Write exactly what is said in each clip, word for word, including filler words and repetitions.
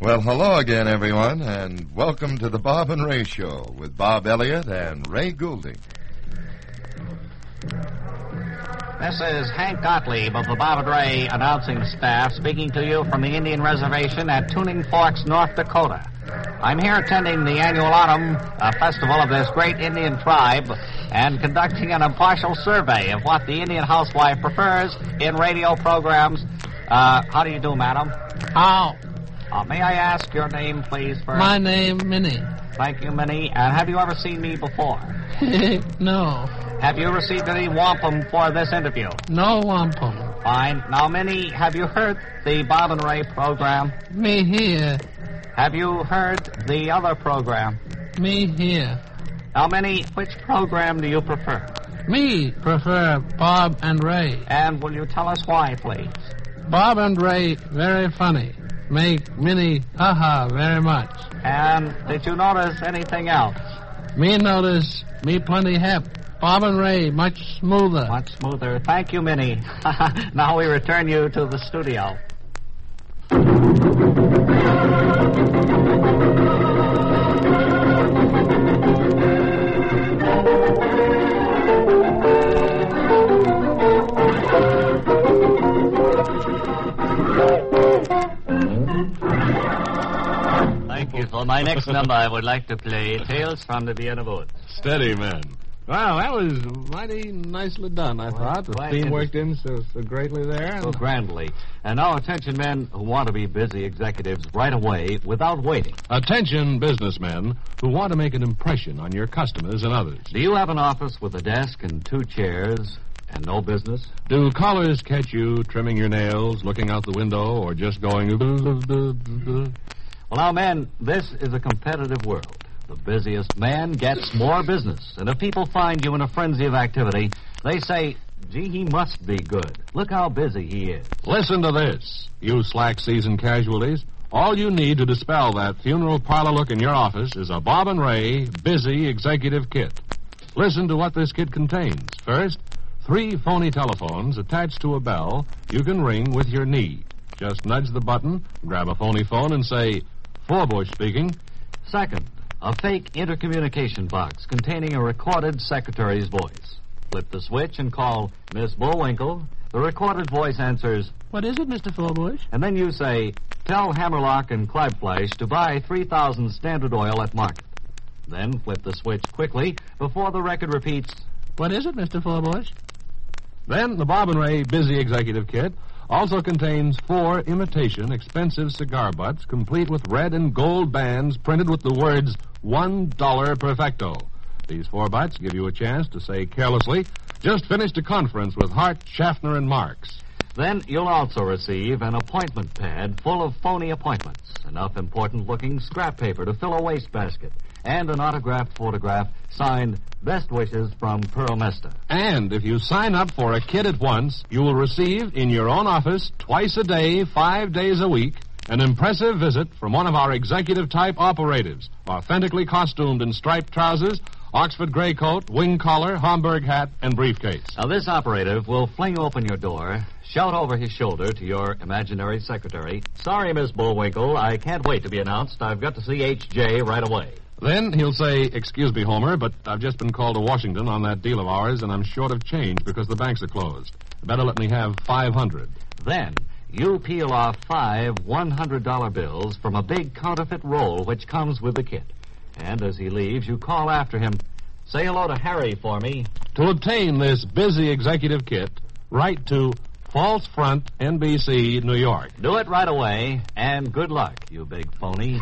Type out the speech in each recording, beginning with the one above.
Well, hello again, everyone, and welcome to the Bob and Ray Show with Bob Elliott and Ray Goulding. This is Hank Gottlieb of the Bob and Ray announcing staff speaking to you from the Indian Reservation at Tuning Forks, North Dakota. I'm here attending the annual autumn uh, festival of this great Indian tribe and conducting an impartial survey of what the Indian housewife prefers in radio programs. Uh, how do you do, madam? How? Uh, may I ask your name, please, first? My name, Minnie. Thank you, Minnie. And have you ever seen me before? No. Have you received any wampum for this interview? No wampum. Fine. Now, Minnie, have you heard the Bob and Ray program? Me here. Have you heard the other program? Me here. Now, Minnie, which program do you prefer? Me prefer Bob and Ray. And will you tell us why, please? Bob and Ray very funny. Make Minnie ha-ha very much. And did you notice anything else? Me notice me plenty hep. Bob and Ray much smoother. Much smoother. Thank you, Minnie. Now we return you to the studio. Thank you. For my next number, I would like to play Tales from the Vienna Woods. Steady, man. Wow, that was mighty nicely done, I thought. The quite theme inter- worked in so, so greatly there. So And grandly. And now, attention men who want to be busy executives right away without waiting. Attention, businessmen who want to make an impression on your customers and others. Do you have an office with a desk and two chairs and no business? Do callers catch you trimming your nails, looking out the window, or just going... Well, now, men, this is a competitive world. The busiest man gets more business. And if people find you in a frenzy of activity, they say, gee, he must be good. Look how busy he is. Listen to this, you slack season casualties. All you need to dispel that funeral parlor look in your office is a Bob and Ray Busy Executive Kit. Listen to what this kit contains. First, three phony telephones attached to a bell you can ring with your knee. Just nudge the button, grab a phony phone, and say, Forbush speaking. Second, a fake intercommunication box containing a recorded secretary's voice. Flip the switch and call Miss Bullwinkle. The recorded voice answers, what is it, Mister Forbush? and then you say, tell Hammerlock and Clybflash to buy three thousand Standard Oil at market. Then flip the switch quickly before the record repeats, What is it, Mister Forbush? Then the Bob and Ray Busy Executive Kit also contains four imitation expensive cigar butts complete with red and gold bands printed with the words one dollar perfecto. These four butts give you a chance to say carelessly, just finished a conference with Hart, Schaffner, and Marx. Then you'll also receive an appointment pad full of phony appointments, enough important-looking scrap paper to fill a wastebasket, and an autographed photograph signed Best Wishes from Pearl Mesta. And if you sign up for a kit at once, you will receive in your own office, twice a day, five days a week, an impressive visit from one of our executive-type operatives, authentically costumed in striped trousers, Oxford gray coat, wing collar, Homburg hat, and briefcase. Now, this operative will fling open your door, shout over his shoulder to your imaginary secretary, Sorry, Miss Bullwinkle, I can't wait to be announced. I've got to see H J right away. Then he'll say, excuse me, Homer, but I've just been called to Washington on that deal of ours, and I'm short of change because the banks are closed. Better let me have five hundred. Then you peel off five one hundred dollar bills from a big counterfeit roll which comes with the kit. And as he leaves, you call after him, say hello to Harry for me. To obtain this Busy Executive Kit, write to False Front, N B C, New York. Do it right away, and good luck, you big phony.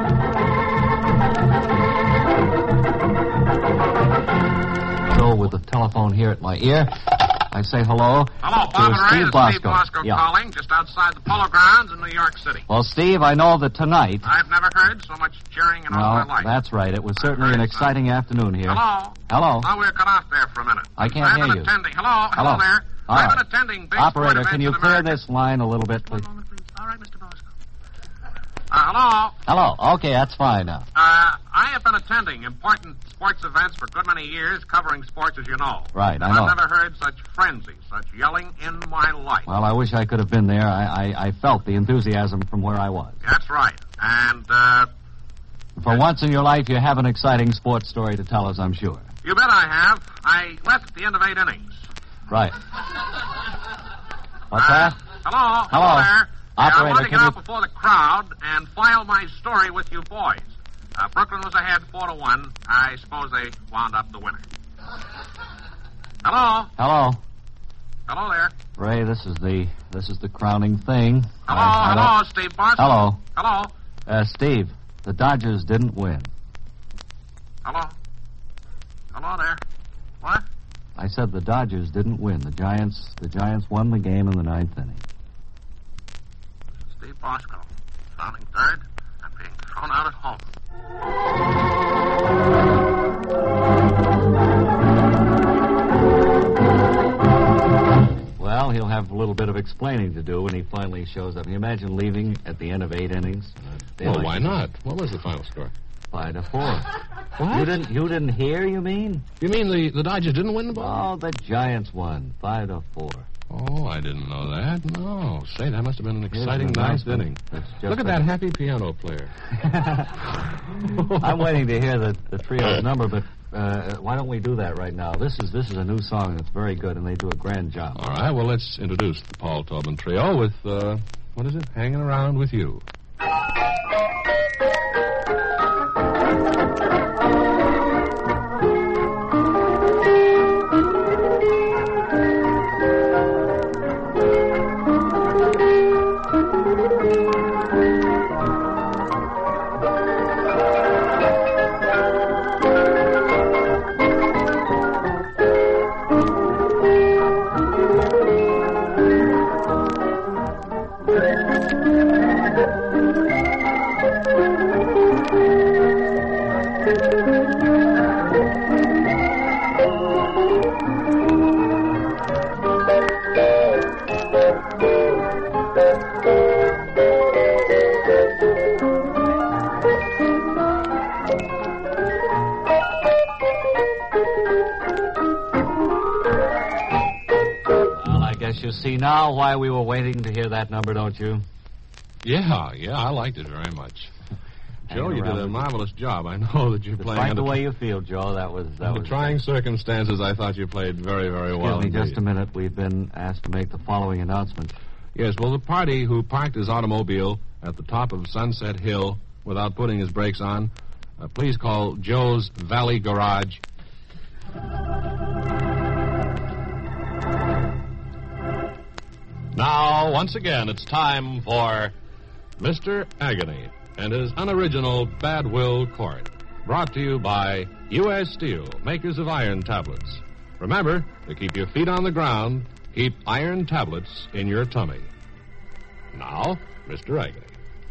So, with the telephone here at my ear, I say hello. Hello, to Bob and Ray. Steve It's Bosco. Steve Bosco Yeah. calling, just outside the Polo Grounds in New York City. Well, Steve, I know that tonight... I've never heard so much cheering in all Well, my life. that's right. It was certainly an Right, exciting afternoon here. Hello? Hello? Oh, we're cut off there for a minute. I can't I've hear been you. attending. Hello? Hello, Hello. there. All I've right. been attending big Operator, sport can you events in clear America. this line a little bit, please? One moment, please. All right, Mister Bosco. Uh, hello? Hello. Okay, that's fine now. Uh, I have been attending important sports events for a good many years, covering sports, as you know. Right, I And know. I've never heard such frenzy, such yelling in my life. Well, I wish I could have been there. I, I, I felt the enthusiasm from where I was. That's right. And, uh, For once in your life, you have an exciting sports story to tell us, I'm sure. you bet I have. I left at the end of eight innings. Right. What's Uh, that? Hello? Hello. there. Uh, I Operator, want to get can out you- before the crowd and file my story with you boys. Uh, Brooklyn was ahead four to one. I suppose they wound up the winner. Hello? Hello. Hello there. Ray, this is the this is the crowning thing. Hello, I- I don't- hello, Steve Boston. Hello. Hello. Uh, Steve, the Dodgers didn't win. Hello. Hello there. What? I said the Dodgers didn't win. The Giants the Giants won the game in the ninth inning. Steve Bosco, sounding third and being thrown out at home. Well, he'll have a little bit of explaining to do when he finally shows up. Can you imagine leaving at the end of eight innings? Well, why not? What was the final score? Five to four. What? You didn't you didn't hear, you mean? You mean the, the Dodgers didn't win the ball? Oh, the Giants won. Five to four. Oh, I didn't know that. No. Say, that must have been an exciting Here's the ninth announcement. inning. It's just Look at for- that happy piano player. I'm waiting to hear the, the trio's number, but uh, why don't we do that right now? This is this is a new song that's very good, and they do a grand job. All right, well, let's introduce the Paul Tobin Trio with, uh, what is it? Hanging Around With You. Well, I guess you see now why we were waiting to hear that number, don't you? Yeah, yeah, I liked it very much. Joe, Hanging you did around a with you. marvelous job. I know that you're playing Despite under the way you feel, Joe, that was that under was. trying circumstances. I thought you played very, very well. Excuse me just indeed. a minute. We've been asked to make the following announcement. Yes, well, the party who parked his automobile at the top of Sunset Hill without putting his brakes on, uh, please call Joe's Valley Garage. Now, once again, it's time for Mister Agony and his unoriginal Bad Will Court. Brought to you by U S Steel, makers of iron tablets. Remember, to keep your feet on the ground, keep iron tablets in your tummy. Now, Mister Agony.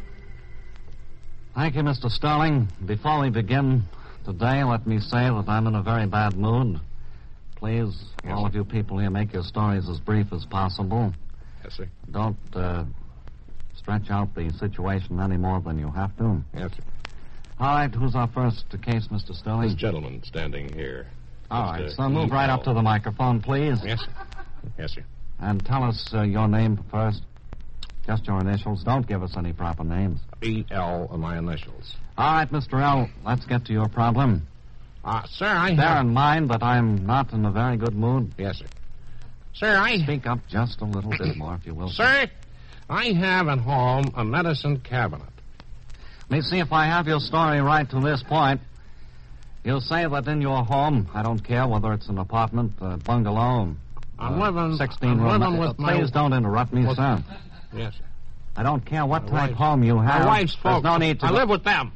Thank you, Mister Sterling. Before we begin today, let me say that I'm in a very bad mood. Please, Yes, all sir. of you people here, make your stories as brief as possible. Yes, sir. Don't uh, stretch out the situation any more than you have to. Yes, sir. All right, who's our first case, Mister This Sterling? gentleman standing here. All Mister right, so move right up to the microphone, please. Yes, sir. Yes, sir. And tell us uh, your name first. Just your initials. Don't give us any proper names. E L are my initials. All right, Mister L, let's get to your problem. Uh, sir, I Bear have... in mind that I'm not in a very good mood. Yes, sir. Sir, I... Speak up just a little bit more, if you will. Sir, I have at home a medicine cabinet. Let me see if I have your story right to this point. You say that in your home, I don't care whether it's an apartment, a bungalow, I'm uh, living- sixteen I'm room. living with uh, my- Please don't interrupt me, with- sir. Yes, sir. I don't care what My type wife's- home you have. My wife's There's folks. no need to. I go- live with them.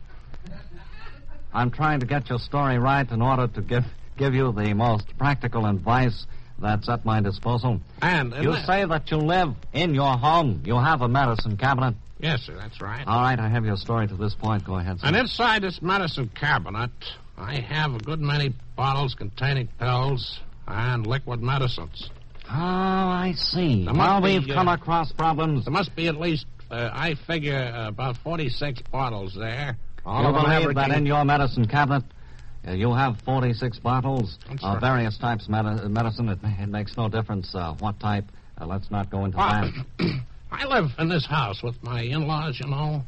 I'm trying to get your story right in order to give give you the most practical advice that's at my disposal. And... and You that- say that you live in your home. You have a medicine cabinet. Yes, sir, that's right. All right, I have your story to this point. Go ahead, sir. And inside this medicine cabinet, I have a good many bottles containing pills and liquid medicines. Oh, I see. There must Well, be, we've uh, come across problems. There must be at least, uh, I figure, uh, about forty-six bottles there. All You of them believe that averaging- in your medicine cabinet, uh, you have forty-six bottles That's of right. various types of medi- medicine. It, it makes no difference uh, what type. Uh, let's not go into Well, that. I live in this house with my in-laws, you know,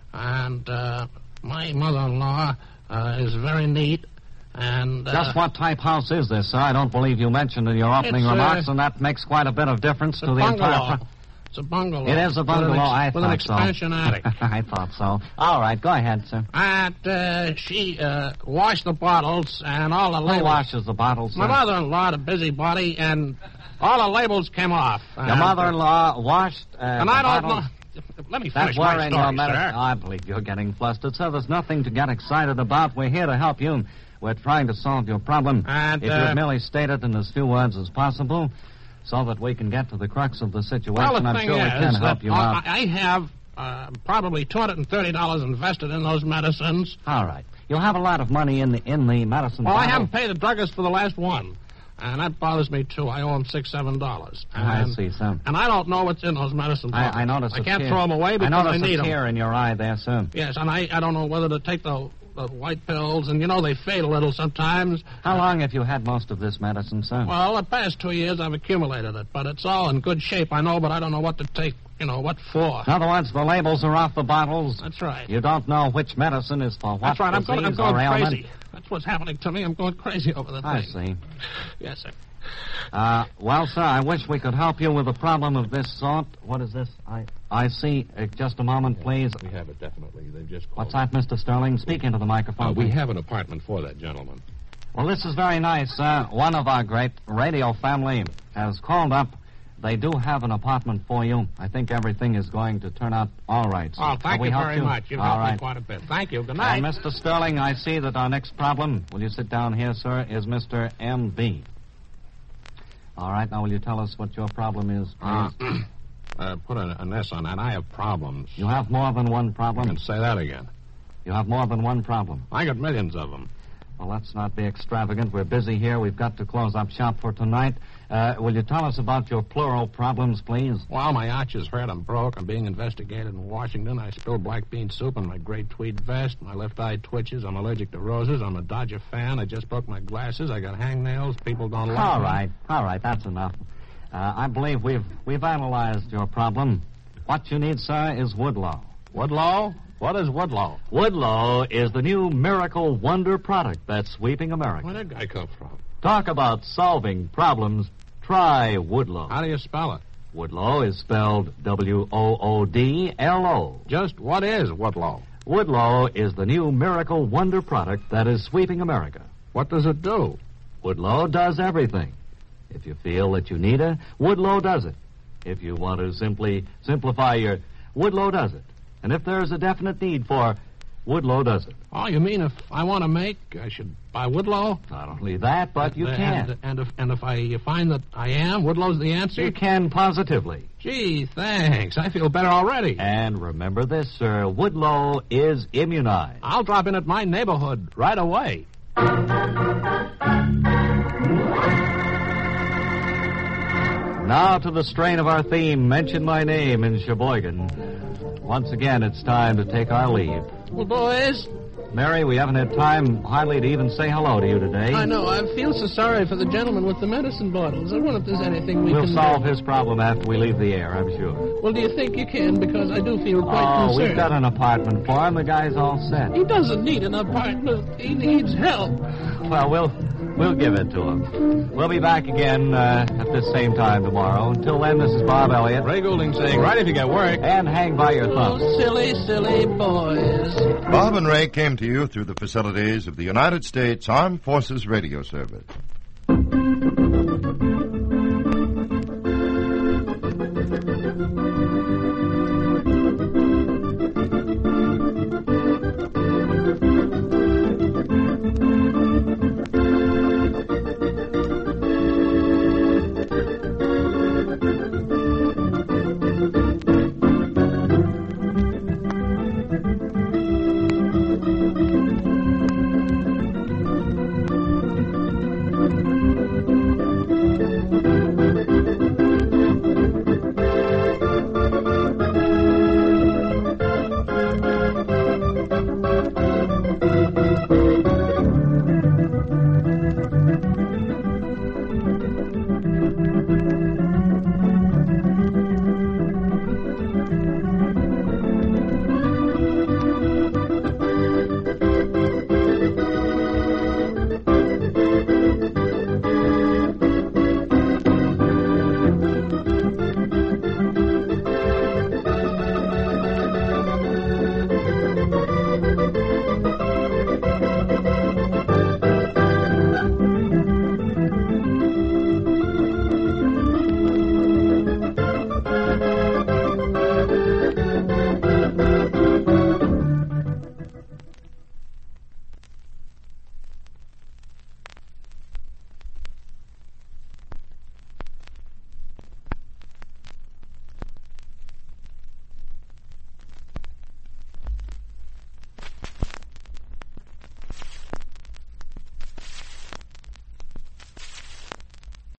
and uh, my mother-in-law uh, is very neat. And uh, Just what type house is this, sir? I don't believe you mentioned in your opening It's, uh, remarks, and that makes quite a bit of difference it's a to the bungalow. entire... Pro- It's a bungalow. It is a bungalow, With an, ex- I with thought an expansion so. attic. I thought so. All right, go ahead, sir. And uh, she uh, washed the bottles and all the Who labels. washes the bottles, My sir? mother-in-law, the busybody, and all the labels came off. Your And, uh, mother-in-law washed uh, And the I don't bottles? know. Let me That finish were my in your story, medicine. sir. I believe you're getting flustered, sir. There's nothing to get excited about. We're here to help you. We're trying to solve your problem. And, if uh, you'd merely state it in as few words as possible, so that we can get to the crux of the situation, Well, the I'm thing sure we is can that help you I, out. I have uh, probably two hundred thirty dollars invested in those medicines. All right. You have a lot of money in the in the medicine Well, I bottle. haven't paid the druggist for the last one. And that bothers me, too. I owe him six, seven dollars. I And- see, sir. And I don't know what's in those medicine bottles. I, I notice I a can't tear. throw them away because I I, notice need a them. tear in your eye there, sir. Yes, and I, I don't know whether to take the, the white pills, and you know they fade a little sometimes. How long have you had most of this medicine, sir? Well, the past two years I've accumulated it, but it's all in good shape, I know, but I don't know what to take, you know, what for. In other words, the labels are off the bottles. That's right. You don't know which medicine is for what That's right. I'm going, I'm disease going or ailment. crazy. That's what's happening to me. I'm going crazy over the I thing. see. Yes, sir. Uh, well, sir, I wish we could help you with a problem of this sort. What is this? I I see. Uh, just a moment, please. We have it, definitely. They've just called. What's that, Mister Sterling? Speak into the microphone. Uh, we please. have an apartment for that gentleman. Well, this is very nice, sir. One of our great radio family has called up. They do have an apartment for you. I think everything is going to turn out all right, sir. Oh, Shall thank we you help very much. You've all helped right. me quite a bit. Thank you. Good Now, night. Mister Sterling, I see that our next problem, will you sit down here, sir, is Mister M B. All right, now will you tell us what your problem is, please? Uh, uh, put an, an S on that. I have problems. You have more than one problem? And say that again. You have more than one problem. I got millions of them. Well, let's not be extravagant. We're busy here. We've got to close up shop for tonight. Uh, will you tell us about your plural problems, please? Well, my arch is hurt. I'm broke. I'm being investigated in Washington. I spilled black bean soup on my gray tweed vest. My left eye twitches. I'm allergic to roses. I'm a Dodger fan. I just broke my glasses. I got hangnails. People don't like All me. right. All right. That's enough. Uh, I believe we've we've analyzed your problem. What you need, sir, is Woodlow. Woodlow? What is Woodlow? Woodlow is the new miracle wonder product that's sweeping America. Where'd that guy come from? Talk about solving problems. Try Woodlow. How do you spell it? Woodlow is spelled W O O D L O. Just what is Woodlow? Woodlow is the new miracle wonder product that is sweeping America. What does it do? Woodlow does everything. If you feel that you need a, Woodlow does it. If you want to simply simplify your, Woodlow does it. And if there's a definite need for, Woodlow does it. Oh, you mean if I want to make, I should buy Woodlow? Not only that, but you Uh, can. And, and if and if I find that I am, Woodlow's the answer? You can positively. Gee, thanks. I feel better already. And remember this, sir, Woodlow is immunized. I'll drop in at my neighborhood right away. Now to the strain of our theme, Mention My Name in Sheboygan. Once again, it's time to take our leave. Well, boys, Mary, we haven't had time hardly to even say hello to you today. I know. I feel so sorry for the gentleman with the medicine bottles. I wonder if there's anything we We'll can solve do. his problem after we leave the air, I'm sure. Well, do you think you can? Because I do feel quite Oh, concerned. we've got an apartment for him. The guy's all set. He doesn't need an apartment. He needs help. Well, we'll we'll give it to him. We'll be back again uh, at this same time tomorrow. Until then, this is Bob Elliott. Ray Goulding saying, right if you get work. And hang by your thumb. Oh, silly, silly boys. Bob and Ray came to you through the facilities of the United States Armed Forces Radio Service.